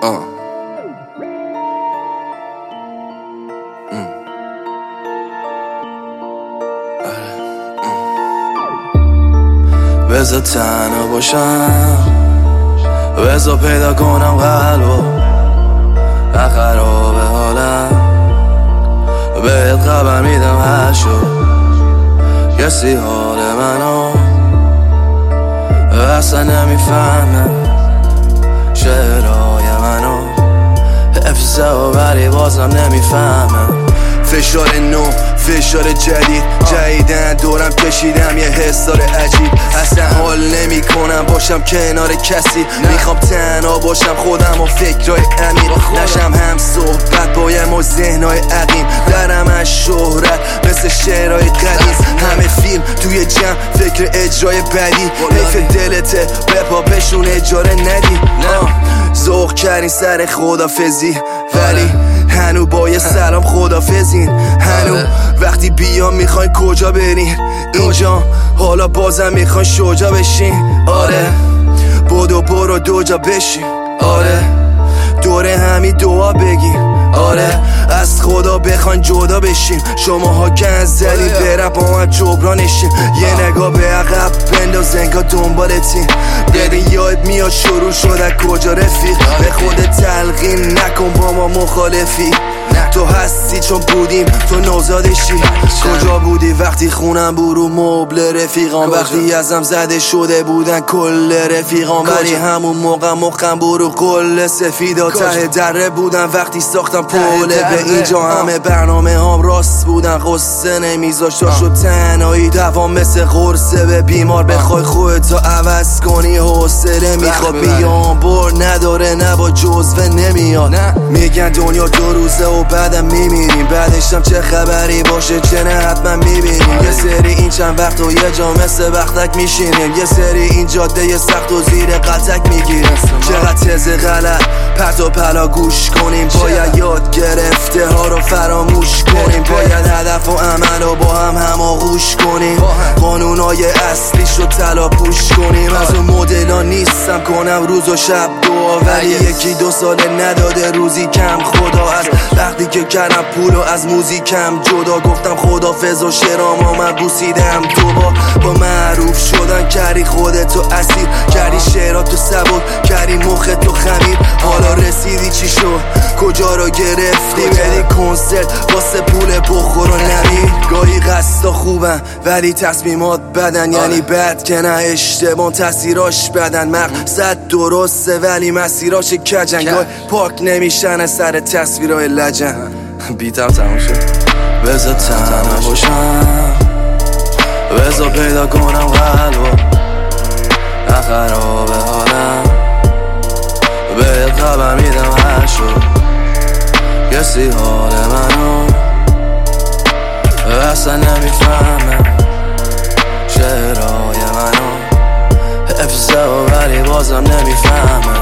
بذار تنها باشم، بذار پیدا کنم قلبو خراب حالم، بهت خبر میدم هر شد کسی حال منو اصلا نمیفهمه، شعرهای منو حفظه و ولی بازم نمیفهمه. فشار نو، فشار جدیدن دورم کشیدم یه حسار عجیب، اصلا حال نمی کنم باشم کنار کسی، میخوام تنها باشم خودم و فکرهای عمیق، نشم هم صحبت بایم و ذهنهای عقیم، درم از شهرت مثل شعرهای قدیم، همه فیلم توی جمع فکر اجرای بدی، حیف دلته بپا بشون اجاره ندی، ذوق کردین سر خدافزی ولی هنو با یه سلام خدافزین، هنو وقتی بیام میخواین کجا برین اینجا، حالا بازم میخواین شجا بشین، آره بدو برو دو جا بشین، آره دوره همین دعا بگیم، آره از خدا بخواین جدا بشیم، شماها گند زدین برم با من جبرانشیم، یه نگاه به عقب بنداز انگار دنبالتین، ببین یاد میاد شروع شد کجا رفیق، به خودت تلقین نکن با ما مخالفی، تو هستی چون بودیم تو نوزادشی، کجا بودی وقتی خونم برو مبل رفیقان، وقتی ازم زده شده بودن کل رفیقان، ولی همون موقع مخم برو قل سفیدا، ته دره بودن وقتی ساختم پوله به اینجا، همه برنامه هم راست بودن قصه نمیذاشت، شد تنهایی دوام مثل قرصه به بیمار، بخوای خودتو عوض کنی حوصله میخواد، بیام بر نداره نه با جزوه نمیاد، میگن دنیا دو روزه و بعدم میمیریم، بعدشم چه خبری باشه چه نه حتما میبینیم، یه سری این چند وقت و یه جا مثل وقتک میشینیم، یه سری این جاده سخت و زیر قطک میگیریم، چقدر تز غلط پرت و پلا گوش کنیم، باید یاد گرفته ها رو فراموش کنیم، باید هدف و عمل رو با هم هماغوش کنیم، قانونای اصلیش رو تلاپوش کنیم، از اون مدلا نیستم کنم روز و شب دعا، ولی یکی دو ساله نداده روزی کم خدا، از وقتی که کردم پولو از موزیکم جدا، گفتم خدافظ و شعرامو من بوسیدم دوبار، با معروف شدن کردی خودتو اسیر، کردی شعراتو سبک کردی مختو خمیر، حالا رسیدی چی شد کجا رو گرفتی، بدی کنسرت واسه پول بخور و نمیر، گاهی قصدا خوبن ولی تصمیمات بدن، یعنی بد که نه اشتباه تاثیراش بدن، مقصد درسته ولی مسیراش کجن، گاهی پاک نمیشن سر تصویرهای لجن. بیتم تموم شد، بذار تنها باشم، بذار پیدا کنم قلبو خراب حالم، بهت خبر میدم هر شد کسی حال منو اصلا نمیفهمه، شعرهای منو حفظه و ولی بازم نمیفهمه.